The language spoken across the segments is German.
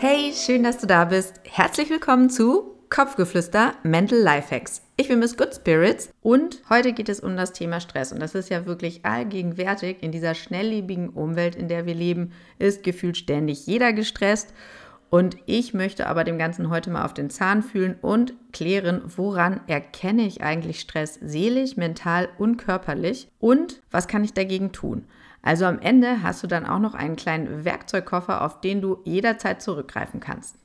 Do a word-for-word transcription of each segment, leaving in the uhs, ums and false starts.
Hey, schön, dass du da bist. Herzlich willkommen zu Kopfgeflüster Mental Lifehacks. Ich bin Miss Good Spirits und heute geht es um das Thema Stress. Und das ist ja wirklich allgegenwärtig in dieser schnelllebigen Umwelt, in der wir leben, ist gefühlt ständig jeder gestresst. Und ich möchte aber dem Ganzen heute mal auf den Zahn fühlen und klären, woran erkenne ich eigentlich Stress seelisch, mental und körperlich und was kann ich dagegen tun? Also am Ende hast du dann auch noch einen kleinen Werkzeugkoffer, auf den du jederzeit zurückgreifen kannst.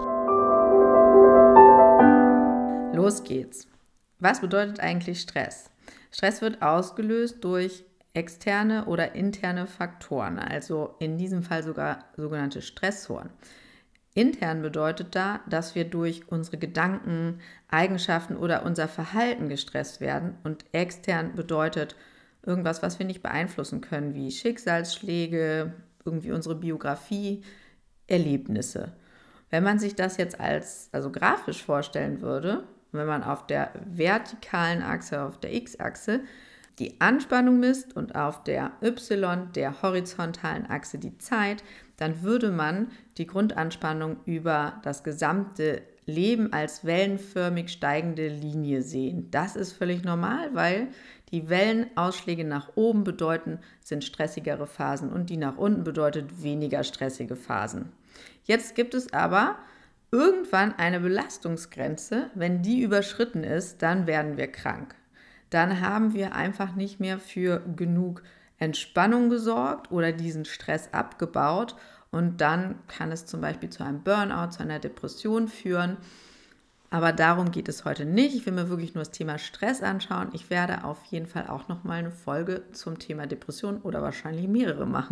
Los geht's. Was bedeutet eigentlich Stress? Stress wird ausgelöst durch externe oder interne Faktoren, also in diesem Fall sogar sogenannte Stressoren. Intern bedeutet da, dass wir durch unsere Gedanken, Eigenschaften oder unser Verhalten gestresst werden und extern bedeutet irgendwas, was wir nicht beeinflussen können, wie Schicksalsschläge, irgendwie unsere Biografie, Erlebnisse. Wenn man sich das jetzt als also grafisch vorstellen würde, wenn man auf der vertikalen Achse, auf der X-Achse, die Anspannung misst und auf der Y, der horizontalen Achse, die Zeit, dann würde man die Grundanspannung über das gesamte Leben als wellenförmig steigende Linie sehen. Das ist völlig normal, weil die Wellenausschläge nach oben bedeuten, sind stressigere Phasen und die nach unten bedeutet weniger stressige Phasen. Jetzt gibt es aber irgendwann eine Belastungsgrenze. Wenn die überschritten ist, dann werden wir krank. Dann haben wir einfach nicht mehr für genug Entspannung gesorgt oder diesen Stress abgebaut und dann kann es zum Beispiel zu einem Burnout, zu einer Depression führen. Aber darum geht es heute nicht. Ich will mir wirklich nur das Thema Stress anschauen. Ich werde auf jeden Fall auch nochmal eine Folge zum Thema Depression oder wahrscheinlich mehrere machen.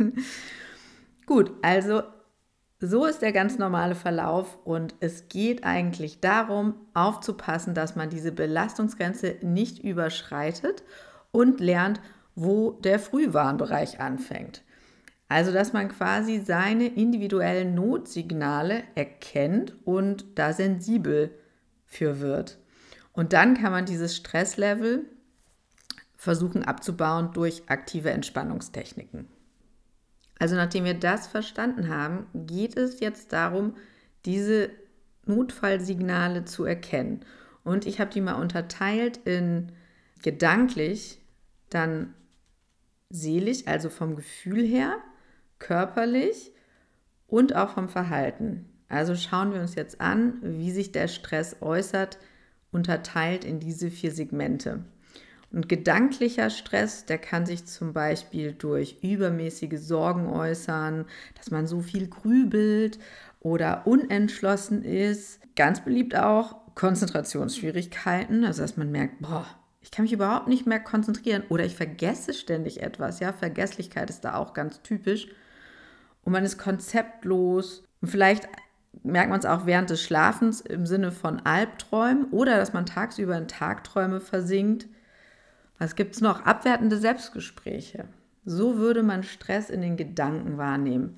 Gut, also so ist der ganz normale Verlauf und es geht eigentlich darum, aufzupassen, dass man diese Belastungsgrenze nicht überschreitet und lernt, wo der Frühwarnbereich anfängt. Also, dass man quasi seine individuellen Notsignale erkennt und da sensibel für wird. Und dann kann man dieses Stresslevel versuchen abzubauen durch aktive Entspannungstechniken. Also nachdem wir das verstanden haben, geht es jetzt darum, diese Notfallsignale zu erkennen. Und ich habe die mal unterteilt in gedanklich, dann seelisch, also vom Gefühl her, körperlich und auch vom Verhalten. Also schauen wir uns jetzt an, wie sich der Stress äußert, unterteilt in diese vier Segmente. Und gedanklicher Stress, der kann sich zum Beispiel durch übermäßige Sorgen äußern, dass man so viel grübelt oder unentschlossen ist. Ganz beliebt auch Konzentrationsschwierigkeiten, also dass man merkt, boah, ich kann mich überhaupt nicht mehr konzentrieren oder ich vergesse ständig etwas. Ja, Vergesslichkeit ist da auch ganz typisch. Und man ist konzeptlos und vielleicht merkt man es auch während des Schlafens im Sinne von Albträumen oder dass man tagsüber in Tagträume versinkt. Was gibt es noch? Abwertende Selbstgespräche. So würde man Stress in den Gedanken wahrnehmen.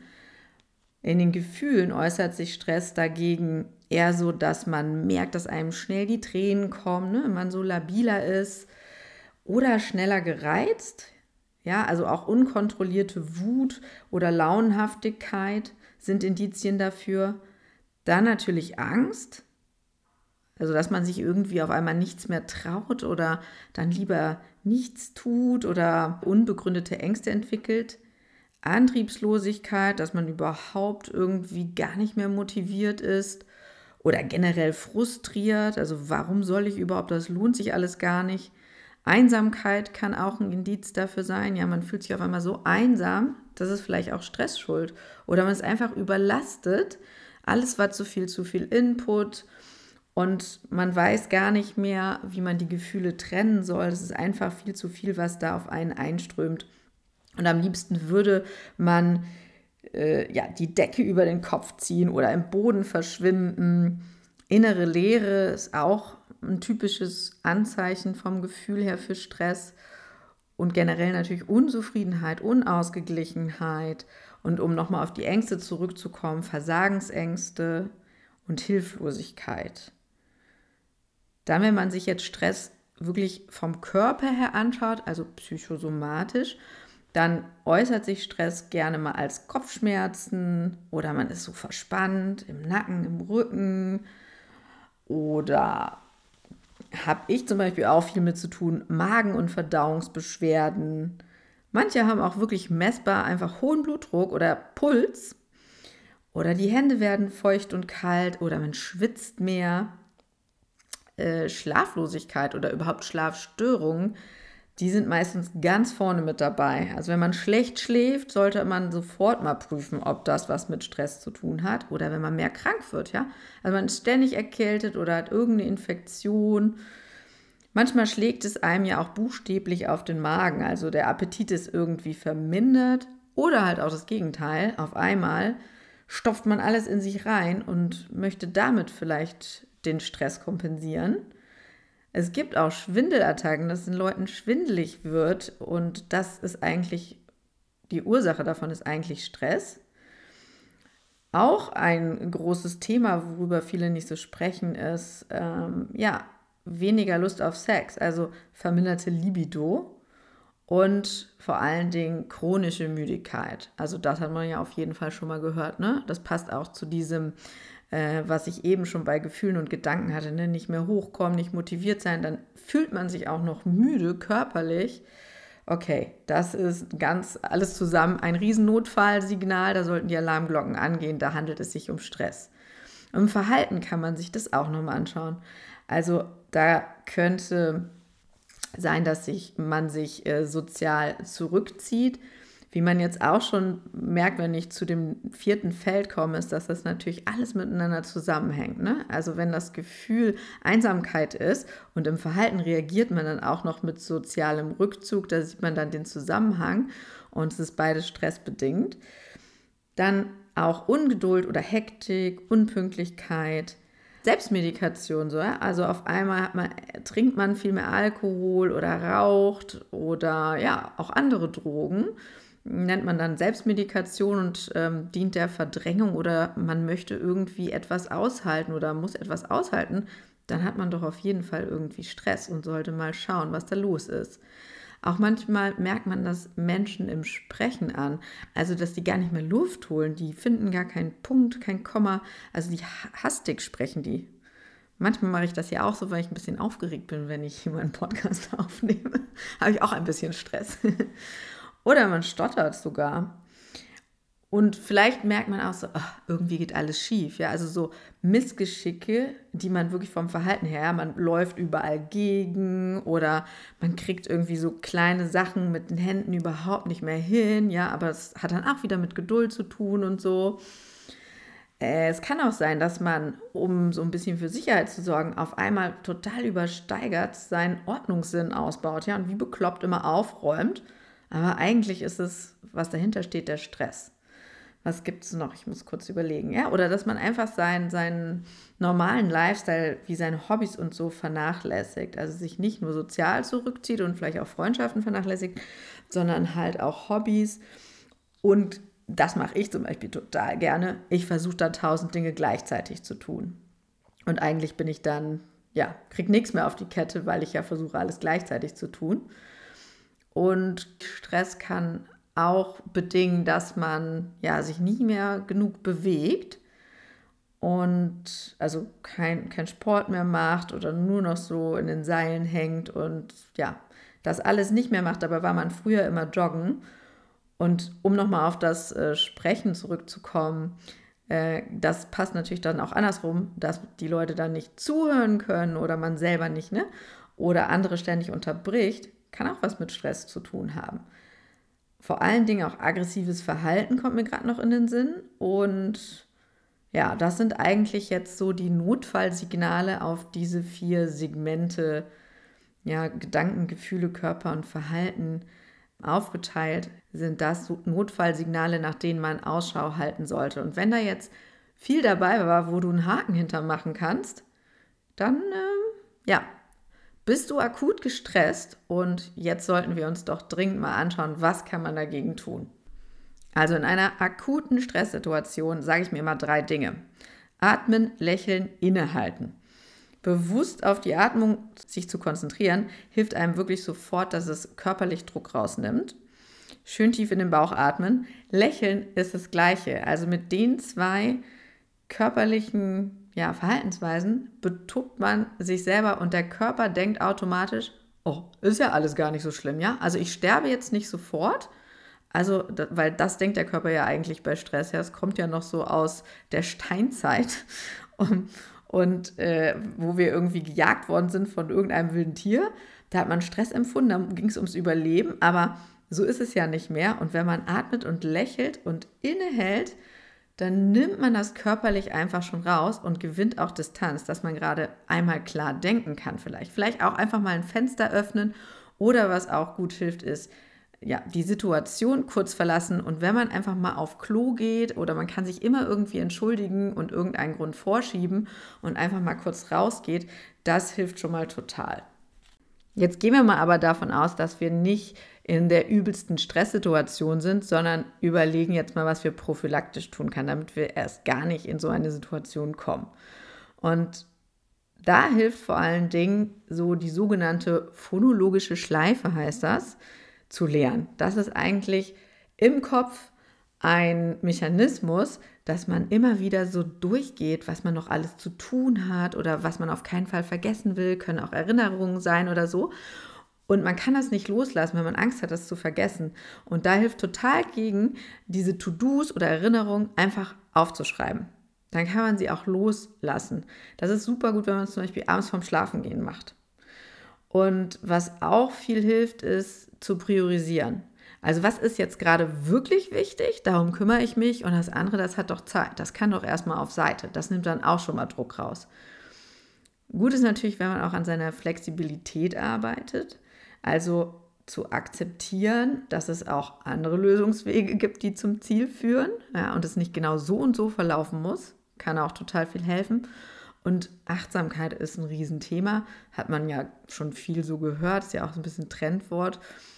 In den Gefühlen äußert sich Stress dagegen eher so, dass man merkt, dass einem schnell die Tränen kommen, ne? Man so labiler ist oder schneller gereizt. Ja, also auch unkontrollierte Wut oder Launenhaftigkeit sind Indizien dafür. Dann natürlich Angst. Also, dass man sich irgendwie auf einmal nichts mehr traut oder dann lieber nichts tut oder unbegründete Ängste entwickelt. Antriebslosigkeit, dass man überhaupt irgendwie gar nicht mehr motiviert ist oder generell frustriert. Also, warum soll ich überhaupt, das lohnt sich alles gar nicht. Einsamkeit kann auch ein Indiz dafür sein. Ja, man fühlt sich auf einmal so einsam, das ist vielleicht auch Stress schuld. Oder man ist einfach überlastet. Alles war zu viel, zu viel Input. Und man weiß gar nicht mehr, wie man die Gefühle trennen soll. Es ist einfach viel zu viel, was da auf einen einströmt. Und am liebsten würde man äh, ja, die Decke über den Kopf ziehen oder im Boden verschwinden. Innere Leere ist auch ein typisches Anzeichen vom Gefühl her für Stress. Und generell natürlich Unzufriedenheit, Unausgeglichenheit. Und um nochmal auf die Ängste zurückzukommen, Versagensängste und Hilflosigkeit. Dann, wenn man sich jetzt Stress wirklich vom Körper her anschaut, also psychosomatisch, Dann äußert sich Stress gerne mal als Kopfschmerzen oder man ist so verspannt im Nacken, im Rücken oder habe ich zum Beispiel auch viel mit zu tun, Magen- und Verdauungsbeschwerden. Manche haben auch wirklich messbar einfach hohen Blutdruck oder Puls oder die Hände werden feucht und kalt oder man schwitzt mehr. Äh, Schlaflosigkeit oder überhaupt Schlafstörungen, die sind meistens ganz vorne mit dabei. Also wenn man schlecht schläft, sollte man sofort mal prüfen, ob das was mit Stress zu tun hat oder wenn man mehr krank wird, ja. Also man ist ständig erkältet oder hat irgendeine Infektion. Manchmal schlägt es einem ja auch buchstäblich auf den Magen, also der Appetit ist irgendwie vermindert oder halt auch das Gegenteil. Auf einmal stopft man alles in sich rein und möchte damit vielleicht den Stress kompensieren. Es gibt auch Schwindelattacken, dass den Leuten schwindelig wird und das ist eigentlich, die Ursache davon ist eigentlich Stress. Auch ein großes Thema, worüber viele nicht so sprechen, ist ähm, ja, weniger Lust auf Sex, also verminderte Libido und vor allen Dingen chronische Müdigkeit. Also das hat man ja auf jeden Fall schon mal gehört, ne? Das passt auch zu diesem, äh, was ich eben schon bei Gefühlen und Gedanken hatte, ne? Nicht mehr hochkommen, nicht motiviert sein, dann fühlt man sich auch noch müde körperlich. Okay, das ist ganz alles zusammen ein Riesennotfallsignal, da sollten die Alarmglocken angehen, da handelt es sich um Stress. Im Verhalten kann man sich das auch nochmal anschauen. Also da könnte sein, dass sich, man sich äh, sozial zurückzieht. Wie man jetzt auch schon merkt, wenn ich zu dem vierten Feld komme, ist, dass das natürlich alles miteinander zusammenhängt. Ne? Also wenn das Gefühl Einsamkeit ist und im Verhalten reagiert man dann auch noch mit sozialem Rückzug, da sieht man dann den Zusammenhang und es ist beides stressbedingt. Dann auch Ungeduld oder Hektik, Unpünktlichkeit, Selbstmedikation, so, ja? Also auf einmal hat man, trinkt man viel mehr Alkohol oder raucht oder ja, auch andere Drogen. Nennt man dann Selbstmedikation und ähm, dient der Verdrängung oder man möchte irgendwie etwas aushalten oder muss etwas aushalten, dann hat man doch auf jeden Fall irgendwie Stress und sollte mal schauen, was da los ist. Auch manchmal merkt man das Menschen im Sprechen an, also dass die gar nicht mehr Luft holen, die finden gar keinen Punkt, kein Komma, also die hastig sprechen die. Manchmal mache ich das ja auch so, weil ich ein bisschen aufgeregt bin, wenn ich hier meinen Podcast aufnehme. Habe ich auch ein bisschen Stress. Oder man stottert sogar. Und vielleicht merkt man auch so, ach, irgendwie geht alles schief. Ja? Also so Missgeschicke, die man wirklich vom Verhalten her, man läuft überall gegen oder man kriegt irgendwie so kleine Sachen mit den Händen überhaupt nicht mehr hin. Ja, aber es hat dann auch wieder mit Geduld zu tun und so. Äh, es kann auch sein, dass man, um so ein bisschen für Sicherheit zu sorgen, auf einmal total übersteigert seinen Ordnungssinn ausbaut. Ja, und wie bekloppt immer aufräumt. Aber eigentlich ist es, was dahinter steht, der Stress. Was gibt es noch? Ich muss kurz überlegen. Ja? Oder dass man einfach seinen, seinen normalen Lifestyle wie seine Hobbys und so vernachlässigt. Also sich nicht nur sozial zurückzieht und vielleicht auch Freundschaften vernachlässigt, sondern halt auch Hobbys. Und das mache ich zum Beispiel total gerne. Ich versuche da tausend Dinge gleichzeitig zu tun. Und eigentlich bin ich dann, ja, kriege nichts mehr auf die Kette, weil ich ja versuche, alles gleichzeitig zu tun. Und Stress kann auch bedingen, dass man ja, sich nie mehr genug bewegt und also kein, kein Sport mehr macht oder nur noch so in den Seilen hängt und ja, das alles nicht mehr macht. Dabei war man früher immer joggen. Und um nochmal auf das äh, Sprechen zurückzukommen, äh, das passt natürlich dann auch andersrum, dass die Leute dann nicht zuhören können oder man selber nicht, ne? Oder andere ständig unterbricht, kann auch was mit Stress zu tun haben. Vor allen Dingen auch aggressives Verhalten kommt mir gerade noch in den Sinn. Und ja, das sind eigentlich jetzt so die Notfallsignale auf diese vier Segmente, ja, Gedanken, Gefühle, Körper und Verhalten aufgeteilt, sind das Notfallsignale, nach denen man Ausschau halten sollte. Und wenn da jetzt viel dabei war, wo du einen Haken hintermachen kannst, dann, äh, ja, bist du akut gestresst und jetzt sollten wir uns doch dringend mal anschauen, was kann man dagegen tun. Also in einer akuten Stresssituation sage ich mir immer drei Dinge. Atmen, lächeln, innehalten. Bewusst auf die Atmung sich zu konzentrieren, hilft einem wirklich sofort, dass es körperlich Druck rausnimmt. schön tief in den Bauch atmen. Lächeln ist das Gleiche. Also mit den zwei körperlichen ja, Verhaltensweisen betuppt man sich selber und der Körper denkt automatisch, oh, ist ja alles gar nicht so schlimm, ja? Also ich sterbe jetzt nicht sofort, also, weil das denkt der Körper ja eigentlich bei Stress. Ja, es kommt ja noch so aus der Steinzeit und, und äh, wo wir irgendwie gejagt worden sind von irgendeinem wilden Tier. Da hat man Stress empfunden, da ging es ums Überleben, aber so ist es ja nicht mehr. Und wenn man atmet und lächelt und innehält, dann nimmt man das körperlich einfach schon raus und gewinnt auch Distanz, dass man gerade einmal klar denken kann vielleicht. Vielleicht auch einfach mal ein Fenster öffnen oder was auch gut hilft ist, ja, die Situation kurz verlassen und wenn man einfach mal auf Klo geht oder man kann sich immer irgendwie entschuldigen und irgendeinen Grund vorschieben und einfach mal kurz rausgeht, das hilft schon mal total. Jetzt gehen wir mal aber davon aus, dass wir nicht in der übelsten Stresssituation sind, sondern überlegen jetzt mal, was wir prophylaktisch tun können, damit wir erst gar nicht in so eine Situation kommen. Und da hilft vor allen Dingen so die sogenannte phonologische Schleife, heißt das, zu lernen. Das ist eigentlich im Kopf ein Mechanismus, dass man immer wieder so durchgeht, was man noch alles zu tun hat oder was man auf keinen Fall vergessen will, können auch Erinnerungen sein oder so. Und man kann das nicht loslassen, wenn man Angst hat, das zu vergessen. Und da hilft total gegen, diese To-Dos oder Erinnerungen einfach aufzuschreiben. Dann kann man sie auch loslassen. Das ist super gut, wenn man es zum Beispiel abends vorm Schlafengehen macht. Und was auch viel hilft, ist zu priorisieren. Also was ist jetzt gerade wirklich wichtig? Darum kümmere ich mich und das andere, das hat doch Zeit. Das kann doch erstmal auf Seite. Das nimmt dann auch schon mal Druck raus. Gut ist natürlich, wenn man auch an seiner Flexibilität arbeitet. Also zu akzeptieren, dass es auch andere Lösungswege gibt, die zum Ziel führen, ja, und es nicht genau so und so verlaufen muss. Kann auch total viel helfen. Und Achtsamkeit ist ein Riesenthema, hat man ja schon viel so gehört, ist ja auch so ein bisschen Trendwort.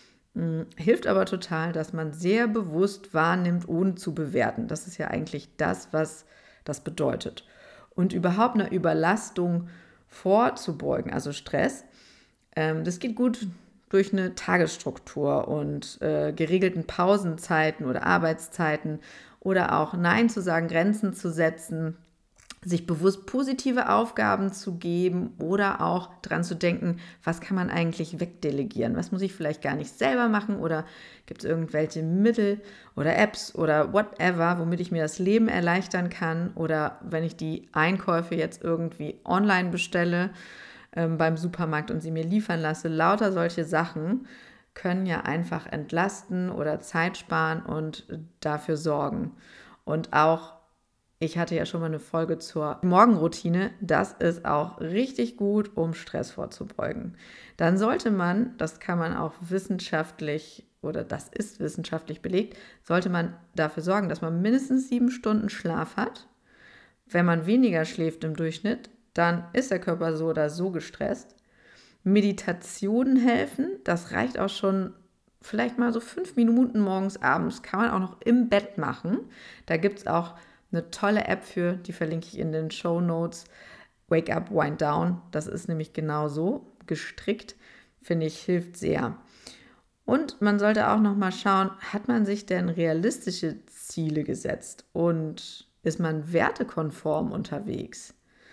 Hilft aber total, dass man sehr bewusst wahrnimmt, ohne zu bewerten. Das ist ja eigentlich das, was das bedeutet. Und überhaupt einer Überlastung vorzubeugen, also Stress, ähm, das geht gut durch eine Tagesstruktur und äh, geregelten Pausenzeiten oder Arbeitszeiten oder auch Nein zu sagen, Grenzen zu setzen, sich bewusst positive Aufgaben zu geben oder auch dran zu denken, was kann man eigentlich wegdelegieren? Was muss ich vielleicht gar nicht selber machen oder gibt es irgendwelche Mittel oder Apps oder whatever, womit ich mir das Leben erleichtern kann oder wenn ich die Einkäufe jetzt irgendwie online bestelle ähm, beim Supermarkt und sie mir liefern lasse, lauter solche Sachen können ja einfach entlasten oder Zeit sparen und dafür sorgen. Und auch ich hatte ja schon mal eine Folge zur Morgenroutine. Das ist auch richtig gut, um Stress vorzubeugen. Dann sollte man, das kann man auch wissenschaftlich oder das ist wissenschaftlich belegt, sollte man dafür sorgen, dass man mindestens sieben Stunden Schlaf hat. Wenn man weniger schläft im Durchschnitt, dann ist der Körper so oder so gestresst. Meditationen helfen, das reicht auch schon vielleicht mal so fünf Minuten morgens, abends, kann man auch noch im Bett machen. Da gibt es auch eine tolle App für, die verlinke ich in den Shownotes. Wake Up, Wind Down. Das ist nämlich genau so gestrickt. Finde ich, hilft sehr. Und man sollte auch noch mal schauen, hat man sich denn realistische Ziele gesetzt und ist man wertekonform unterwegs?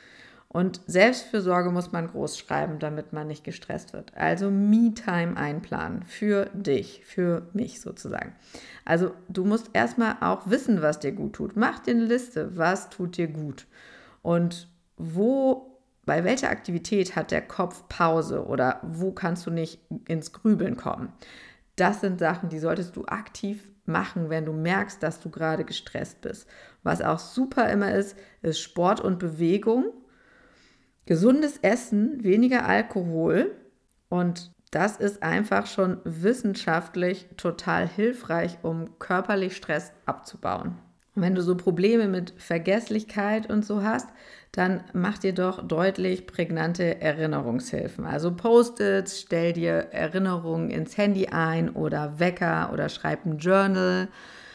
Und Selbstfürsorge muss man groß schreiben, damit man nicht gestresst wird. Also Me-Time einplanen für dich, für mich sozusagen. Also du musst erstmal auch wissen, was dir gut tut. Mach dir eine Liste, was tut dir gut. Und wo, bei welcher Aktivität hat der Kopf Pause oder wo kannst du nicht ins Grübeln kommen? Das sind Sachen, die solltest du aktiv machen, wenn du merkst, dass du gerade gestresst bist. Was auch super immer ist, ist Sport und Bewegung. Gesundes Essen, weniger Alkohol und das ist einfach schon wissenschaftlich total hilfreich, um körperlich Stress abzubauen. Und wenn du so Probleme mit Vergesslichkeit und so hast, dann mach dir doch deutlich prägnante Erinnerungshilfen. Also Post-its, stell dir Erinnerungen ins Handy ein oder Wecker oder schreib ein Journal.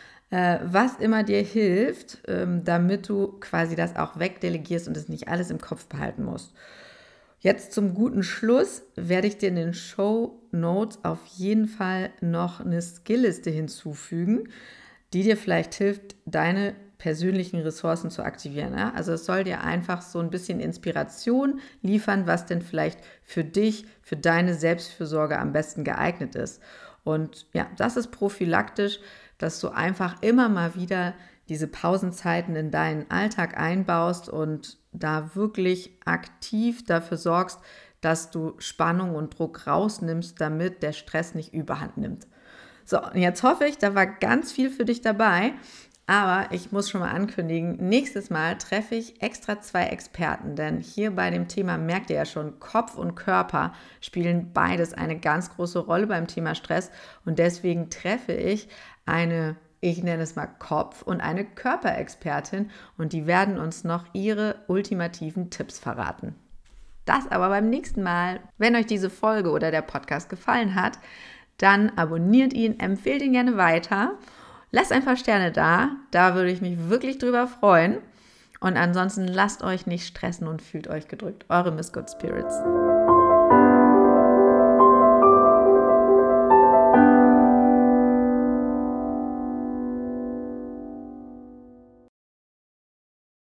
Was immer dir hilft, damit du quasi das auch wegdelegierst und es nicht alles im Kopf behalten musst. Jetzt zum guten Schluss werde ich dir in den Show Notes auf jeden Fall noch eine Skillliste hinzufügen, die dir vielleicht hilft, deine persönlichen Ressourcen zu aktivieren. Ja? Also es soll dir einfach so ein bisschen Inspiration liefern, was denn vielleicht für dich, für deine Selbstfürsorge am besten geeignet ist. Und ja, das ist prophylaktisch, dass du einfach immer mal wieder diese Pausenzeiten in deinen Alltag einbaust und da wirklich aktiv dafür sorgst, dass du Spannung und Druck rausnimmst, damit der Stress nicht überhand nimmt. So, und jetzt hoffe ich, da war ganz viel für dich dabei, aber ich muss schon mal ankündigen, nächstes Mal treffe ich extra zwei Experten, denn hier bei dem Thema merkt ihr ja schon, Kopf und Körper spielen beides eine ganz große Rolle beim Thema Stress und deswegen treffe ich eine, ich nenne es mal Kopf- und eine Körperexpertin und die werden uns noch ihre ultimativen Tipps verraten. Das aber beim nächsten Mal. Wenn euch diese Folge oder der Podcast gefallen hat, dann abonniert ihn, empfehlt ihn gerne weiter. Lasst ein paar Sterne da, da würde ich mich wirklich drüber freuen. Und ansonsten lasst euch nicht stressen und fühlt euch gedrückt. Eure Miss Good Spirits.